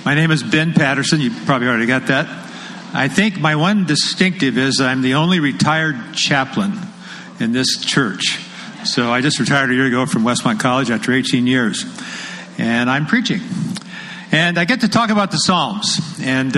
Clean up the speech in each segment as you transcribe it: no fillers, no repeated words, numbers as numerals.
My name is Ben Patterson. You probably already got that. I think my one distinctive is I'm the only retired chaplain in this church. So I just retired a year ago from Westmont College after 18 years. And I'm preaching. And I get to talk about the Psalms. And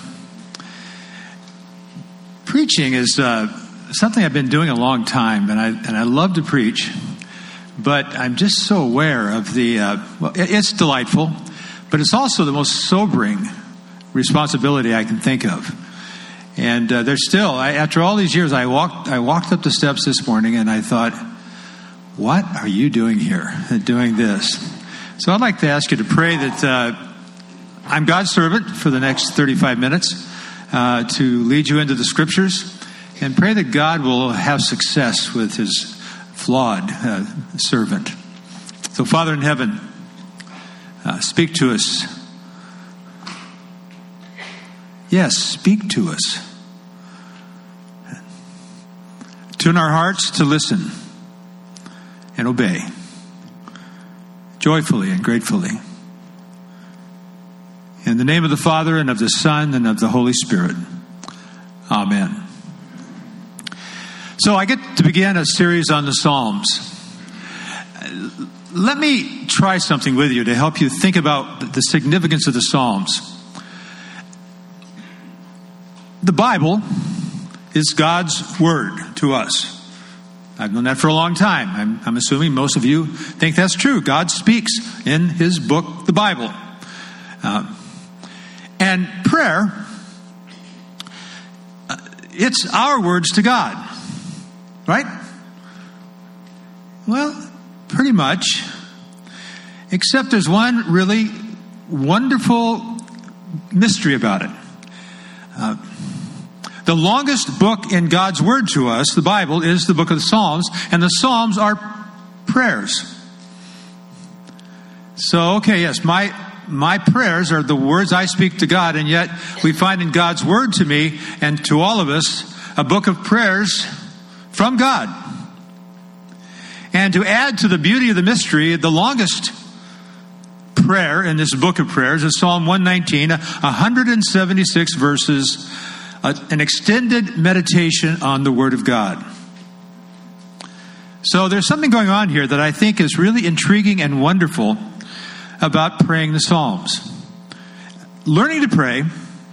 preaching is something I've been doing a long time. And I love to preach. But I'm just so aware of it's delightful. But it's also the most sobering responsibility I can think of. And there's still, after all these years, I walked up the steps this morning and I thought, what are you doing here, doing this? So I'd like to ask you to pray that I'm God's servant for the next 35 minutes to lead you into the Scriptures, and pray that God will have success with His flawed servant. So, Father in heaven, speak to us. Yes, speak to us. Tune our hearts to listen and obey, joyfully and gratefully. In the name of the Father, and of the Son, and of the Holy Spirit. Amen. So I get to begin a series on the Psalms. Let me try something with you to help you think about the significance of the Psalms. The Bible is God's Word to us. I've known that for a long time. I'm assuming most of you think that's true. God speaks in His book, the Bible. And prayer, it's our words to God, right? Well, pretty much. Except there's one really wonderful mystery about it. The longest book in God's Word to us, the Bible, is the book of the Psalms, and the Psalms are prayers. So, okay, yes, my prayers are the words I speak to God, and yet we find in God's Word to me and to all of us a book of prayers from God. And to add to the beauty of the mystery, the longest prayer in this book of prayers is Psalm 119, 176 verses, an extended meditation on the Word of God. So there's something going on here that I think is really intriguing and wonderful about praying the Psalms. Learning to pray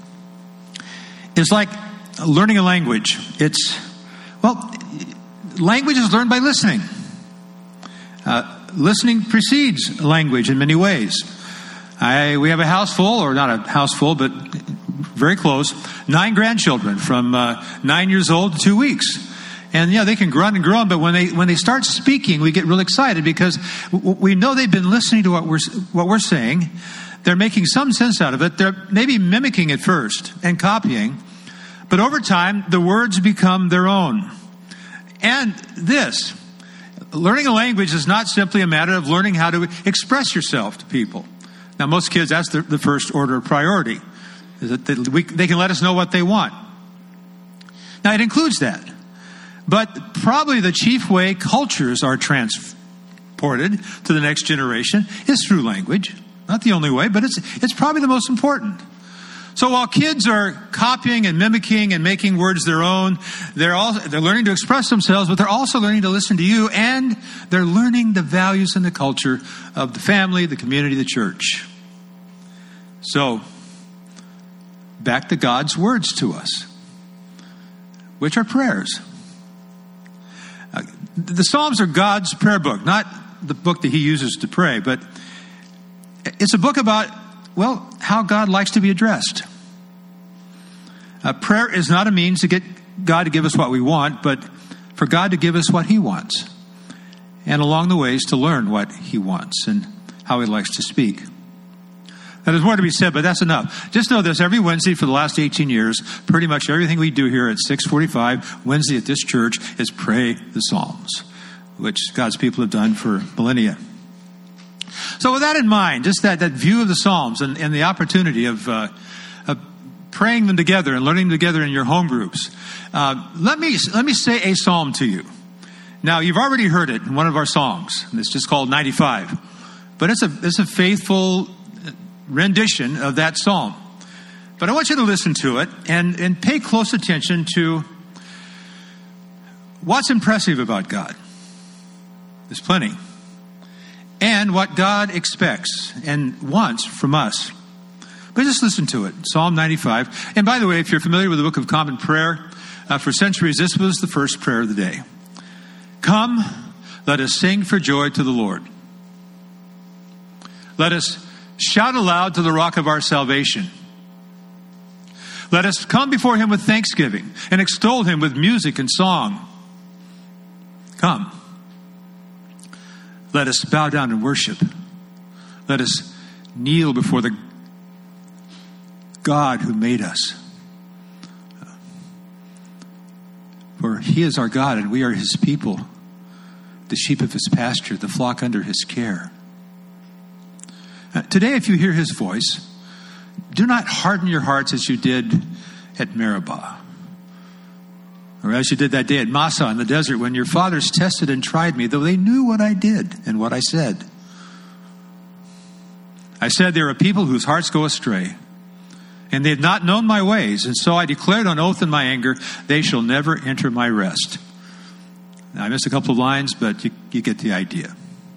is like learning a language. Language is learned by listening. Listening precedes language in many ways. We have a house full, or not a house full, but very close, 9 grandchildren from 9 years old to 2 weeks. And they can grunt and groan, but when they start speaking, we get real excited because we know they've been listening to what we're saying. They're making some sense out of it. They're maybe mimicking it first and copying, but over time, the words become their own. And learning a language is not simply a matter of learning how to express yourself to people. Now, most kids, that's the first order of priority, is that they can let us know what they want. Now, it includes that. But probably the chief way cultures are transported to the next generation is through language. Not the only way, but it's probably the most important. So while kids are copying and mimicking and making words their own, they're learning to express themselves, but they're also learning to listen to you, and they're learning the values and the culture of the family, the community, the church. So, back to God's words to us, which are prayers. The Psalms are God's prayer book, not the book that He uses to pray, but it's a book about, how God likes to be addressed. Prayer is not a means to get God to give us what we want, but for God to give us what He wants. And along the ways to learn what He wants and how He likes to speak. Now, there's more to be said, but that's enough. Just know this, every Wednesday for the last 18 years, pretty much everything we do here at 6:45 Wednesday at this church is pray the Psalms, which God's people have done for millennia. So with that in mind, just that view of the Psalms and the opportunity of praying them together and learning them together in your home groups, let me say a psalm to you. Now, you've already heard it in one of our songs. It's just called 95. But it's a faithful rendition of that psalm. But I want you to listen to it and pay close attention to what's impressive about God. There's plenty. And what God expects and wants from us. But just listen to it. Psalm 95. And by the way, if you're familiar with the Book of Common Prayer, for centuries, this was the first prayer of the day. Come, let us sing for joy to the Lord. Let us shout aloud to the rock of our salvation. Let us come before him with thanksgiving and extol him with music and song. Come. Let us bow down and worship. Let us kneel before the God who made us. For he is our God and we are his people, the sheep of his pasture, the flock under his care. Today, if you hear his voice, do not harden your hearts as you did at Meribah, or as you did that day at Massah in the desert when your fathers tested and tried me, though they knew what I did and what I said. I said, there are people whose hearts go astray, and they had not known my ways, and so I declared on oath in my anger, they shall never enter my rest. Now, I missed a couple of lines, but you get the idea.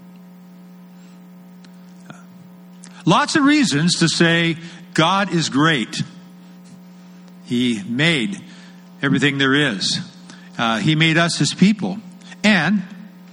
Lots of reasons to say God is great. He made everything there is. He made us his people. And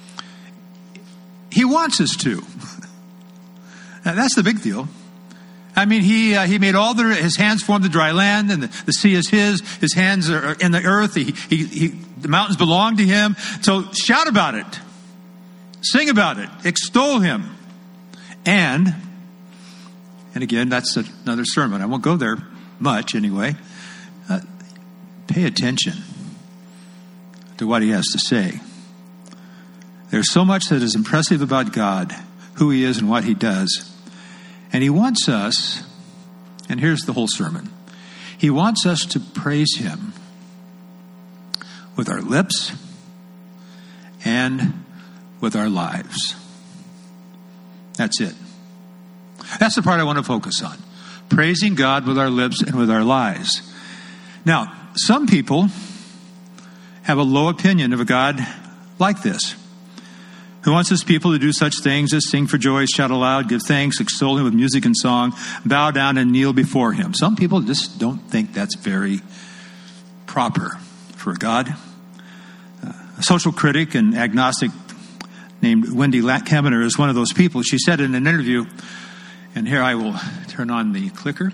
he wants us to. Now, that's the big deal. I mean, he made his hands formed the dry land, and the sea is his hands are in the earth. The mountains belong to him. So shout about it. Sing about it. Extol him. And again, that's another sermon. I won't go there much anyway. Pay attention to what he has to say. There's so much that is impressive about God, who he is and what he does. And he wants us, and here's the whole sermon, he wants us to praise him with our lips and with our lives. That's it. That's the part I want to focus on. Praising God with our lips and with our lives. Now, some people have a low opinion of a God like this, who wants his people to do such things as sing for joy, shout aloud, give thanks, extol him with music and song, bow down and kneel before him. Some people just don't think that's very proper for God. A social critic and agnostic named Wendy Kaminer is one of those people. She said in an interview, and here I will turn on the clicker.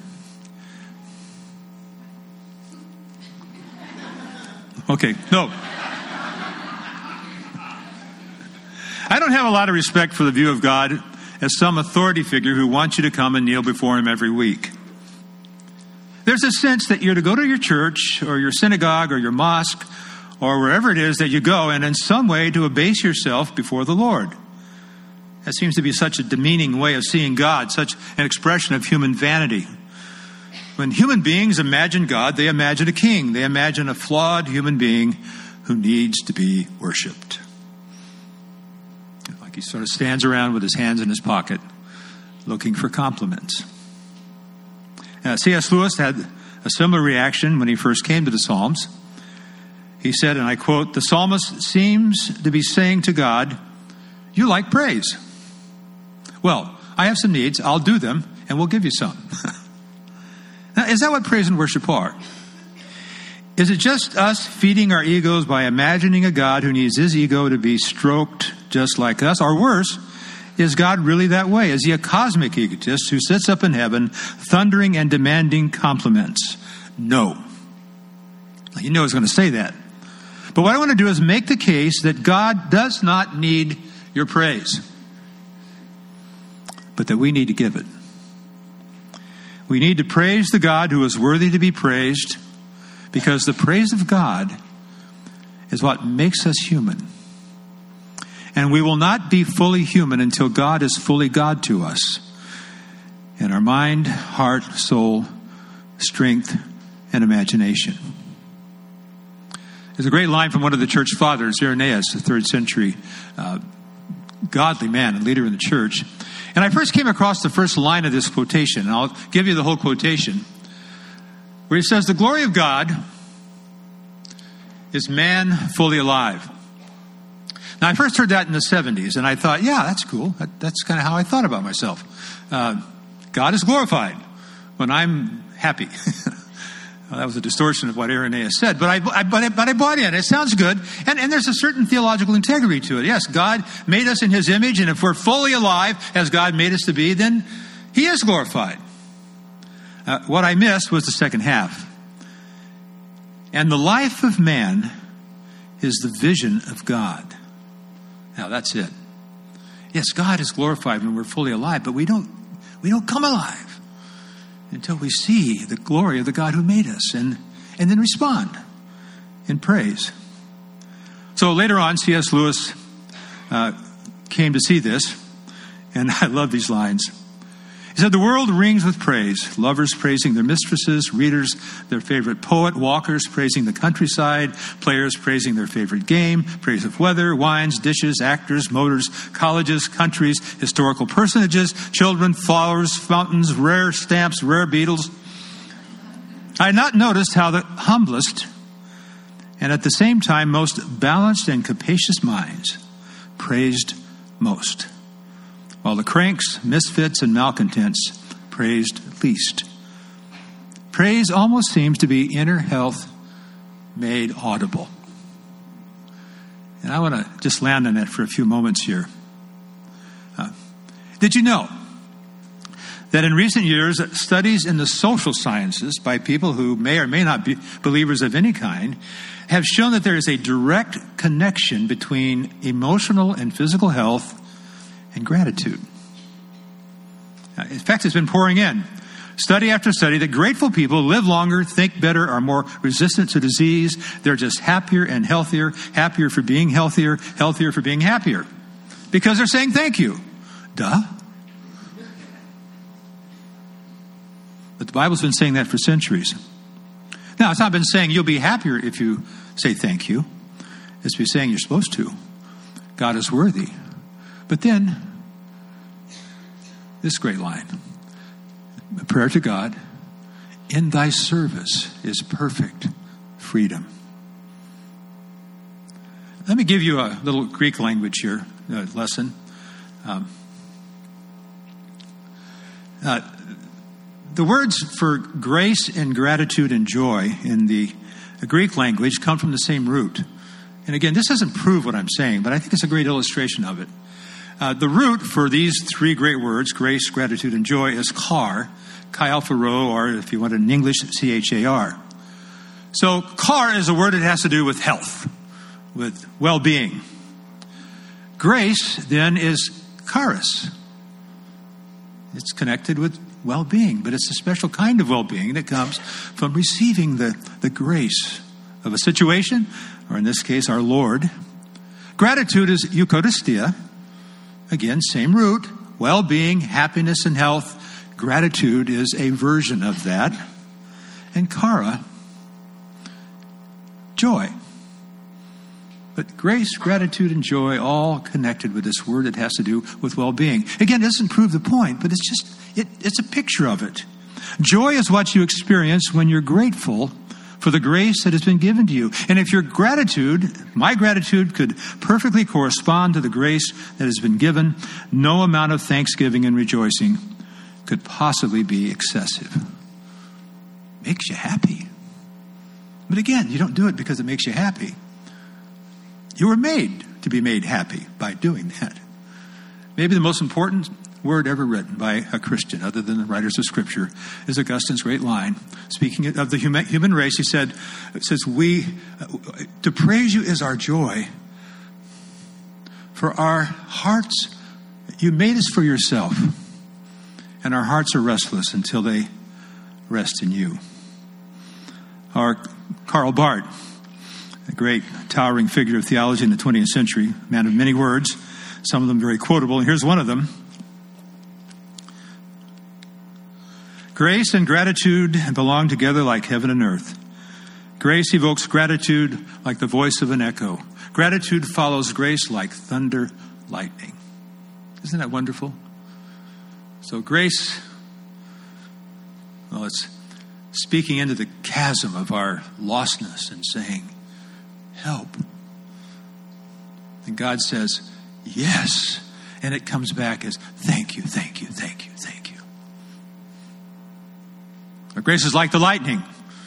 Okay, no. I don't have a lot of respect for the view of God as some authority figure who wants you to come and kneel before him every week. There's a sense that you're to go to your church or your synagogue or your mosque or wherever it is that you go and in some way to abase yourself before the Lord. That seems to be such a demeaning way of seeing God, such an expression of human vanity. When human beings imagine God, they imagine a king. They imagine a flawed human being who needs to be worshipped. Like he sort of stands around with his hands in his pocket, looking for compliments. C.S. Lewis had a similar reaction when he first came to the Psalms. He said, and I quote, "The psalmist seems to be saying to God, 'You like praise. Well, I have some needs. I'll do them, and we'll give you some.'" Now, is that what praise and worship are? Is it just us feeding our egos by imagining a God who needs his ego to be stroked just like us? Or worse, is God really that way? Is he a cosmic egotist who sits up in heaven, thundering and demanding compliments? No. You know he's going to say that. But what I want to do is make the case that God does not need your praise, but that we need to give it. We need to praise the God who is worthy to be praised, because the praise of God is what makes us human. And we will not be fully human until God is fully God to us in our mind, heart, soul, strength, and imagination. There's a great line from one of the church fathers, Irenaeus, the 3rd century godly man and leader in the church. And I first came across the first line of this quotation, and I'll give you the whole quotation, where he says, "The glory of God is man fully alive." Now, I first heard that in the 70s, and I thought, yeah, that's cool. That's kind of how I thought about myself. God is glorified when I'm happy. Well, that was a distortion of what Irenaeus said, but I bought in. It sounds good, and there's a certain theological integrity to it. Yes, God made us in His image, and if we're fully alive as God made us to be, then He is glorified. What I missed was the second half. And the life of man is the vision of God. Now, that's it. Yes, God is glorified when we're fully alive, but we don't come alive until we see the glory of the God who made us and then respond in praise. So later on, C.S. Lewis came to see this, and I love these lines. He said, "The world rings with praise, lovers praising their mistresses, readers their favorite poet, walkers praising the countryside, players praising their favorite game, praise of weather, wines, dishes, actors, motors, colleges, countries, historical personages, children, flowers, fountains, rare stamps, rare beetles. I had not noticed how the humblest and at the same time most balanced and capacious minds praised most, while the cranks, misfits, and malcontents praised least. Praise almost seems to be inner health made audible." And I want to just land on that for a few moments here. Did you know that in recent years, studies in the social sciences by people who may or may not be believers of any kind have shown that there is a direct connection between emotional and physical health and gratitude? In fact, it's been pouring in. Study after study that grateful people live longer, think better, are more resistant to disease. They're just happier and healthier for being healthier, healthier for being happier. Because they're saying thank you. Duh. But the Bible's been saying that for centuries. Now, it's not been saying you'll be happier if you say thank you. It's been saying you're supposed to. God is worthy. But then, this great line, a prayer to God, "In thy service is perfect freedom." Let me give you a little Greek language here, lesson. The words for grace and gratitude and joy in the Greek language come from the same root. And again, this doesn't prove what I'm saying, but I think it's a great illustration of it. The root for these three great words, grace, gratitude, and joy, is char, chi alpha rho, or if you want it in English, char. So char is a word that has to do with health, with well-being. Grace, then, is charis. It's connected with well-being, but it's a special kind of well-being that comes from receiving the grace of a situation, or in this case, our Lord. Gratitude is eucharistia. Again, same root, well-being, happiness, and health. Gratitude is a version of that. And chara, joy. But grace, gratitude, and joy all connected with this word that has to do with well-being. Again, it doesn't prove the point, but it's a picture of it. Joy is what you experience when you're grateful for the grace that has been given to you. And if your gratitude, my gratitude, could perfectly correspond to the grace that has been given, no amount of thanksgiving and rejoicing could possibly be excessive. Makes you happy. But again, you don't do it because it makes you happy. You were made to be made happy by doing that. Maybe the most important word ever written by a Christian, other than the writers of Scripture, is Augustine's great line. Speaking of the human race, he says, to praise you is our joy. For our hearts, you made us for yourself, and our hearts are restless until they rest in you. Our Karl Barth, a great towering figure of theology in the 20th century, man of many words, some of them very quotable, and here's one of them. Grace and gratitude belong together like heaven and earth. Grace evokes gratitude like the voice of an echo. Gratitude follows grace like thunder, lightning. Isn't that wonderful? So grace, well, it's speaking into the chasm of our lostness and saying, help. And God says, yes. And it comes back as, thank you, thank you, thank you, thank you. Our grace is like the lightning.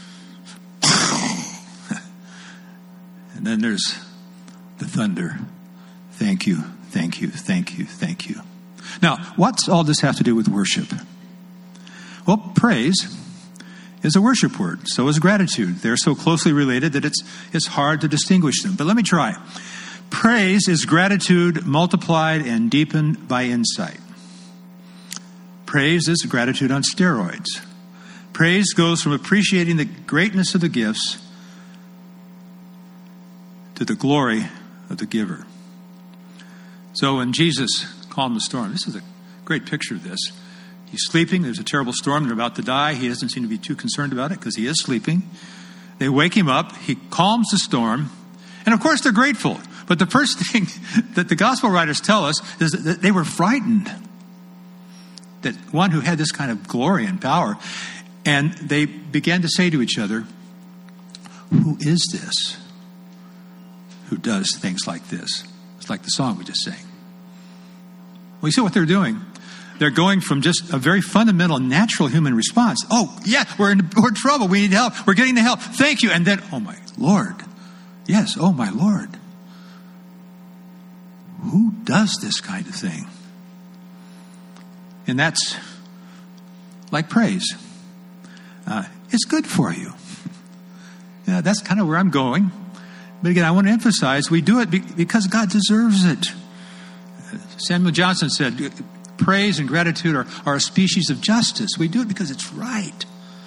And then there's the thunder. Thank you, thank you, thank you, thank you. Now, what's all this have to do with worship? Well, praise is a worship word. So is gratitude. They're so closely related that it's hard to distinguish them. But let me try. Praise is gratitude multiplied and deepened by insight. Praise is gratitude on steroids. Praise goes from appreciating the greatness of the gifts to the glory of the giver. So when Jesus calmed the storm, this is a great picture of this. He's sleeping. There's a terrible storm. They're about to die. He doesn't seem to be too concerned about it because he is sleeping. They wake him up. He calms the storm. And of course, they're grateful. But the first thing that the gospel writers tell us is that they were frightened. That one who had this kind of glory and power. And they began to say to each other, who is this who does things like this? It's like the song we just sang. Well, you see what they're doing? They're going from just a very fundamental, natural human response. Oh, yeah, we're in trouble. We need help. We're getting the help. Thank you. And then, oh, my Lord. Yes, oh, my Lord. Who does this kind of thing? And that's like praise. It's good for you. Yeah, that's kind of where I'm going. But again, I want to emphasize, we do it because God deserves it. Samuel Johnson said, praise and gratitude are a species of justice. We do it because it's right.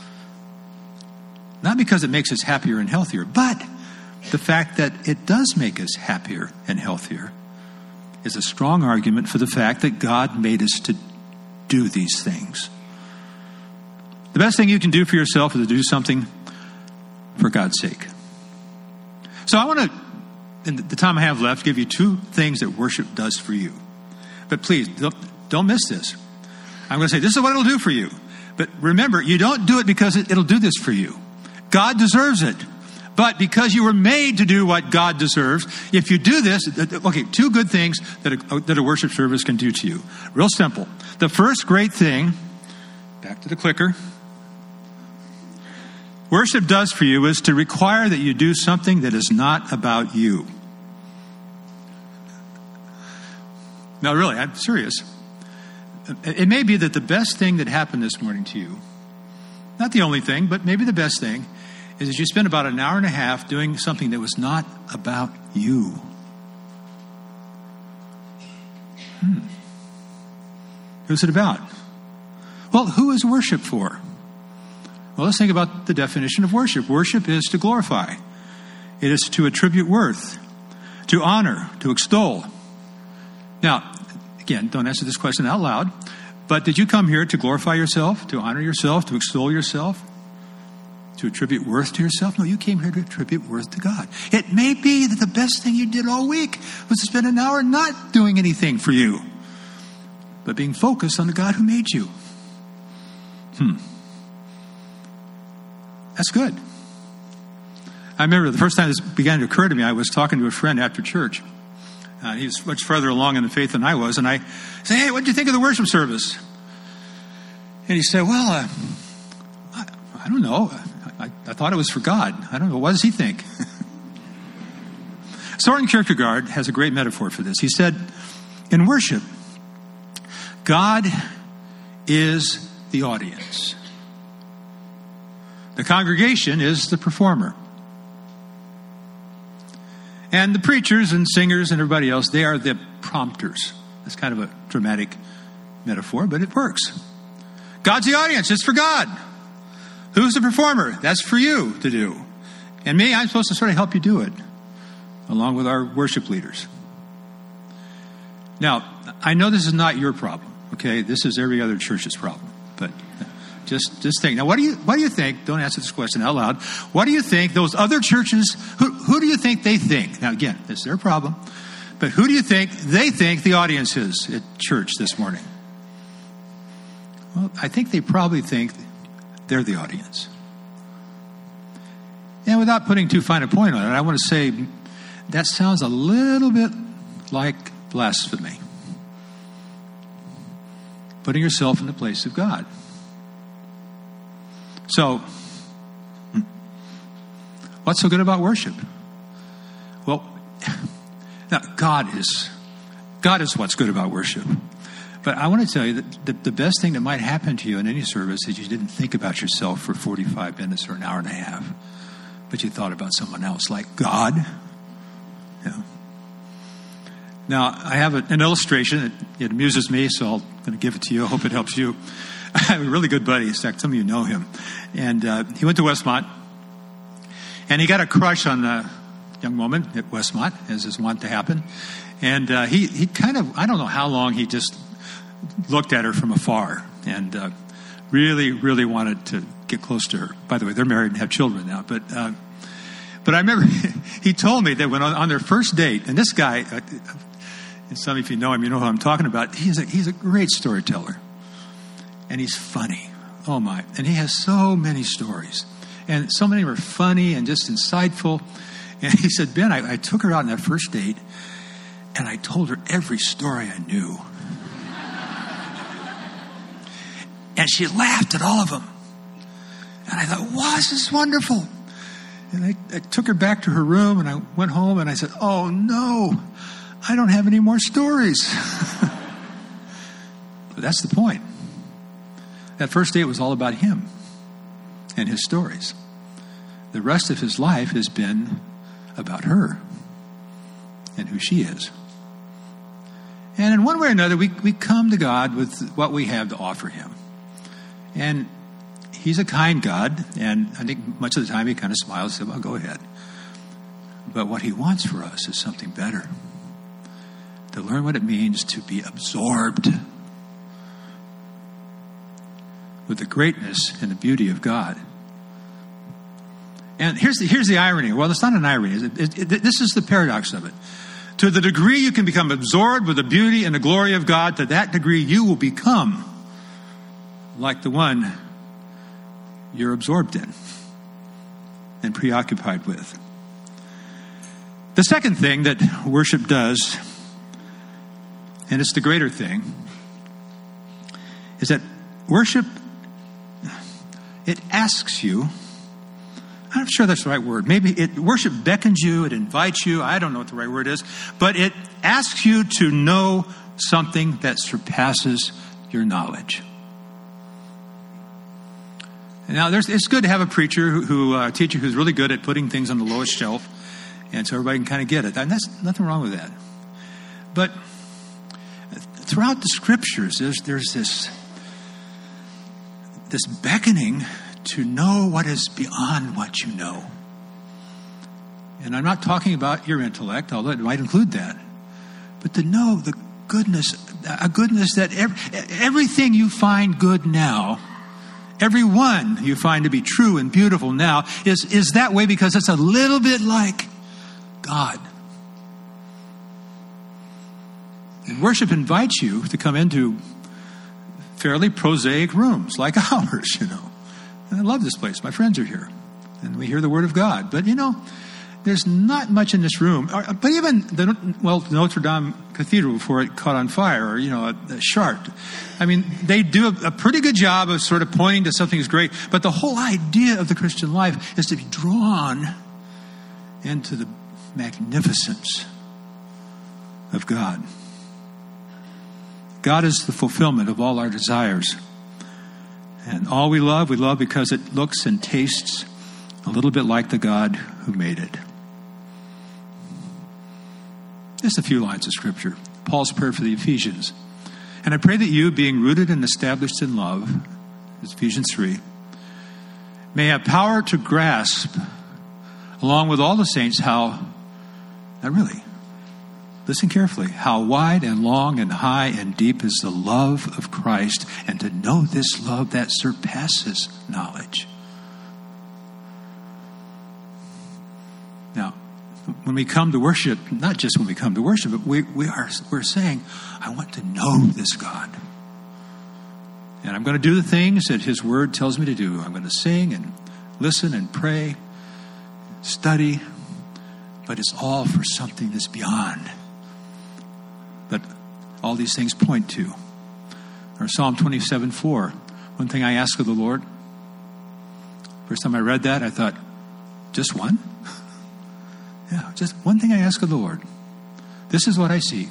Not because it makes us happier and healthier, but the fact that it does make us happier and healthier is a strong argument for the fact that God made us to do these things. The best thing you can do for yourself is to do something for God's sake. So I want to, in the time I have left, give you two things that worship does for you. But please, don't miss this. I'm going to say, this is what it'll do for you. But remember, you don't do it because it'll do this for you. God deserves it. But because you were made to do what God deserves, if you do this, okay, two good things that a worship service can do to you. Real simple. The first great thing, back to the clicker, worship does for you is to require that you do something that is not about you. No, really, I'm serious. It may be that the best thing that happened this morning to you, not the only thing, but maybe the best thing, is that you spent about an hour and a half doing something that was not about you. Who's it about? Well, who is worship for? Well, let's think about the definition of worship. Worship is to glorify. It is to attribute worth, to honor, to extol. Now, again, don't answer this question out loud, but did you come here to glorify yourself, to honor yourself, to extol yourself, to attribute worth to yourself? No, you came here to attribute worth to God. It may be that the best thing you did all week was to spend an hour not doing anything for you, but being focused on the God who made you. That's good. I remember the first time this began to occur to me, I was talking to a friend after church. He was much further along in the faith than I was. And I said, hey, what did you think of the worship service? And he said, well, I don't know. I thought it was for God. I don't know. What does he think? Soren Kierkegaard has a great metaphor for this. He said, in worship, God is the audience. The congregation is the performer. And the preachers and singers and everybody else, they are the prompters. That's kind of a dramatic metaphor, but it works. God's the audience. It's for God. Who's the performer? That's for you to do. And me, I'm supposed to sort of help you do it, along with our worship leaders. Now, I know this is not your problem, okay? This is every other church's problem. But just think. Now, what do you think? Don't answer this question out loud. What do you think those other churches, who do you think they think? Now, again, it's their problem. But who do you think they think the audience is at church this morning? Well, I think they probably think they're the audience. And without putting too fine a point on it, I want to say that sounds a little bit like blasphemy. Putting yourself in the place of God. So, what's so good about worship? Well, now God is what's good about worship. But I want to tell you that the best thing that might happen to you in any service is you didn't think about yourself for 45 minutes or an hour and a half, but you thought about someone else, like God. Yeah. Now, I have an illustration. It amuses me, so I'm going to give it to you. I hope it helps you. I have a really good buddy. In fact, some of you know him. And he went to Westmont, and he got a crush on a young woman at Westmont, as is wont to happen. And he kind of, I don't know how long, he just looked at her from afar and really, really wanted to get close to her. By the way, they're married and have children now. But I remember he told me that when on their first date, and this guy, and some of you know him, you know who I'm talking about, he's a great storyteller. And he's funny. Oh my. And he has so many stories. And so many were funny and just insightful. And he said, Ben, I took her out on that first date, and I told her every story I knew. And she laughed at all of them. And I thought, wow, this is wonderful. And I took her back to her room, and I went home, and I said, oh, no, I don't have any more stories. But that's the point. That first date was all about him and his stories. The rest of his life has been about her and who she is. And in one way or another, we come to God with what we have to offer him. And he's a kind God, and I think much of the time he kind of smiles and says, well, go ahead. But what he wants for us is something better. To learn what it means to be absorbed with the greatness and the beauty of God. And here's the irony. Well, it's not an irony. This is the paradox of it. To the degree you can become absorbed with the beauty and the glory of God, to that degree you will become like the one you're absorbed in and preoccupied with. The second thing that worship does, and it's the greater thing, is that worship, it asks you, I'm not sure that's the right word. Maybe worship beckons you, it invites you. I don't know what the right word is. But it asks you to know something that surpasses your knowledge. Now, it's good to have a preacher, a teacher who's really good at putting things on the lowest shelf, and so everybody can kind of get it. And that's nothing wrong with that. But throughout the scriptures, there's this beckoning to know what is beyond what you know. And I'm not talking about your intellect, although it might include that. But to know the goodness, a goodness that everything you find good now, everyone you find to be true and beautiful now is that way because it's a little bit like God. And worship invites you to come into fairly prosaic rooms like ours, you know. And I love this place. My friends are here. And we hear the word of God. But, you know, there's not much in this room. But even Notre Dame Cathedral before it caught on fire, or, you know, a Chartres. I mean, they do a pretty good job of sort of pointing to something that's great. But the whole idea of the Christian life is to be drawn into the magnificence of God. God is the fulfillment of all our desires. And all we love because it looks and tastes a little bit like the God who made it. Just a few lines of scripture. Paul's prayer for the Ephesians. And I pray that you, being rooted and established in love, Ephesians 3, may have power to grasp, along with all the saints, how, not really, listen carefully, how wide and long and high and deep is the love of Christ, and to know this love that surpasses knowledge. Now, when we come to worship, not just when we come to worship, but we're saying, I want to know this God. And I'm going to do the things that his word tells me to do. I'm going to sing and listen and pray, study, but it's all for something that's beyond. But all these things point to. Or Psalm 27:4. One thing I ask of the Lord. First time I read that, I thought, just one? Yeah, just one thing I ask of the Lord. This is what I seek.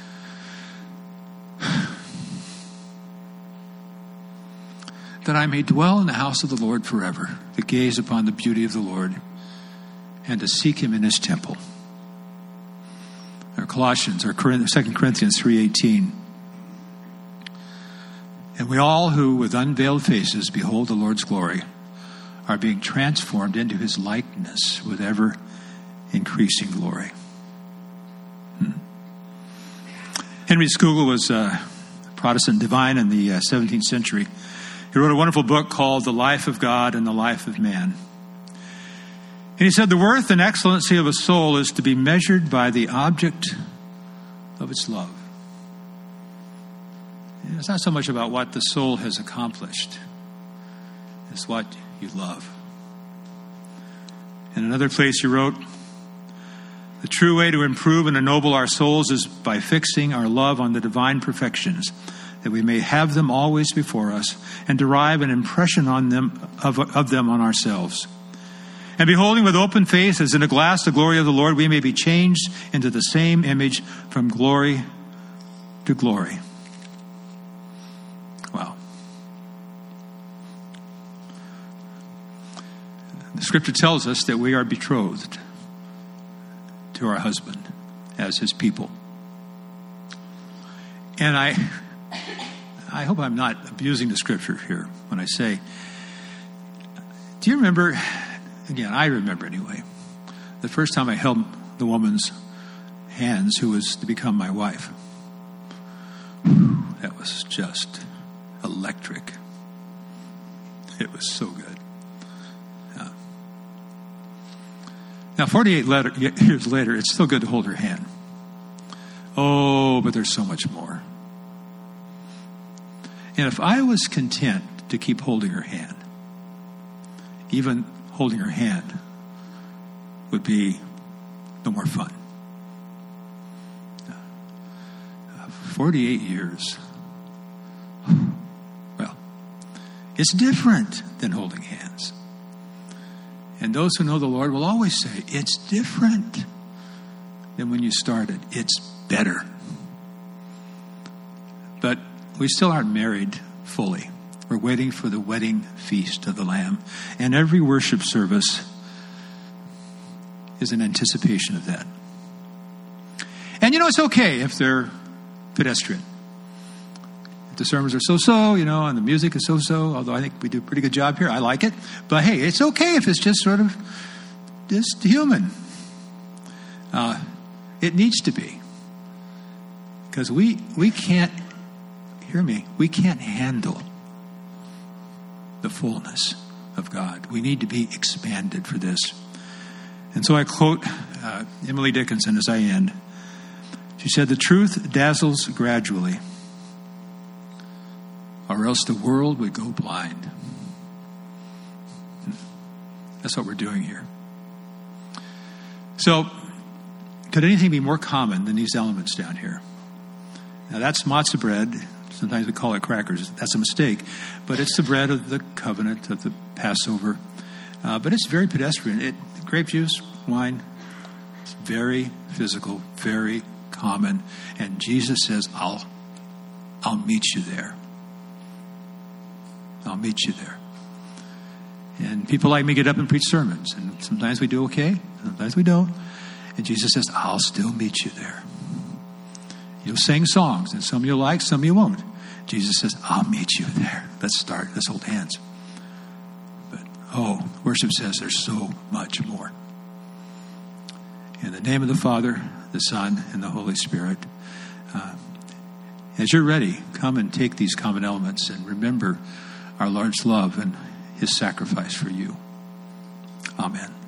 That I may dwell in the house of the Lord forever, to gaze upon the beauty of the Lord, and to seek him in his temple. Or Colossians, or 2 Corinthians 3:18. And we all who with unveiled faces behold the Lord's glory are being transformed into his likeness with ever increasing glory. Henry Scougal was a Protestant divine in the 17th century. He wrote a wonderful book called The Life of God and the Life of Man. And he said, the worth and excellency of a soul is to be measured by the object of its love. And it's not so much about what the soul has accomplished. It's what you love. In another place he wrote, the true way to improve and ennoble our souls is by fixing our love on the divine perfections, that we may have them always before us and derive an impression on them of them on ourselves. And beholding with open face as in a glass the glory of the Lord, we may be changed into the same image from glory to glory. Wow. The scripture tells us that we are betrothed to our husband as his people. And I hope I'm not abusing the scripture here when I say, do you remember, again, I remember anyway, the first time I held the woman's hands who was to become my wife. That was just electric. It was so good. Now, 48 years later, it's still good to hold her hand. Oh, but there's so much more. And if I was content to keep holding her hand, even holding her hand would be no more fun. 48 years. Well, it's different than holding hands. And those who know the Lord will always say, it's different than when you started. It's better. But we still aren't married fully. We're waiting for the wedding feast of the Lamb. And every worship service is an anticipation of that. And it's okay if they're pedestrian. If the sermons are so-so, and the music is so-so, although I think we do a pretty good job here. I like it. But hey, it's okay if it's just sort of just human. It needs to be. Because we can't, hear me, we can't handle the fullness of God. We need to be expanded for this. And so I quote Emily Dickinson as I end. She said, the truth dazzles gradually, or else the world would go blind. That's what we're doing here. So, could anything be more common than these elements down here? Now, that's matzah bread. Sometimes we call it crackers. That's a mistake. But it's the bread of the covenant, of the Passover. But it's very pedestrian. Grape juice, wine, it's very physical, very common. And Jesus says, I'll meet you there. I'll meet you there. And people like me get up and preach sermons. And sometimes we do okay. Sometimes we don't. And Jesus says, I'll still meet you there. You'll sing songs. And some you'll like, some you won't. Jesus says, I'll meet you there. Let's start. Let's hold hands. But, worship says there's so much more. In the name of the Father, the Son, and the Holy Spirit, as you're ready, come and take these common elements and remember our Lord's love and his sacrifice for you. Amen.